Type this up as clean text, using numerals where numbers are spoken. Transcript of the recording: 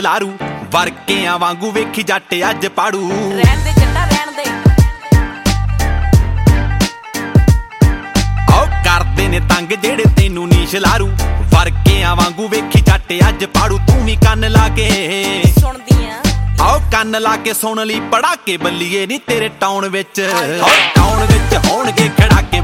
ਲਾਰੂ ਵਰਕਿਆਂ ਵਾਂਗੂ ਵੇਖੀ ਜੱਟ ਅੱਜ ਪਾੜੂ ਰਹਿਣ ਦੇ ਜੱਟਾ ਰਹਿਣ ਦੇ ਆਓ ਕਰਦੇ ਨੇ ਤੰਗ ਜਿਹੜੇ ਤੈਨੂੰ ਨੀਸ਼ ਲਾਰੂ ਵਰਕਿਆਂ ਵਾਂਗੂ ਵੇਖੀ ਜੱਟ ਅੱਜ ਪਾੜੂ ਤੂੰ ਵੀ ਕੰਨ ਲਾ ਕੇ ਸੁਣਦੀ ਆ ਆਓ ਕੰਨ ਲਾ ਕੇ ਸੁਣ ਲਈ ਪੜਾਕੇ ਬੱਲੀਏ ਨੀ ਤੇਰੇ ਟਾਊਨ ਵਿੱਚ ਟਾਊਨ ਵਿੱਚ ਹੋਣਗੇ ਖੜਾਕੇ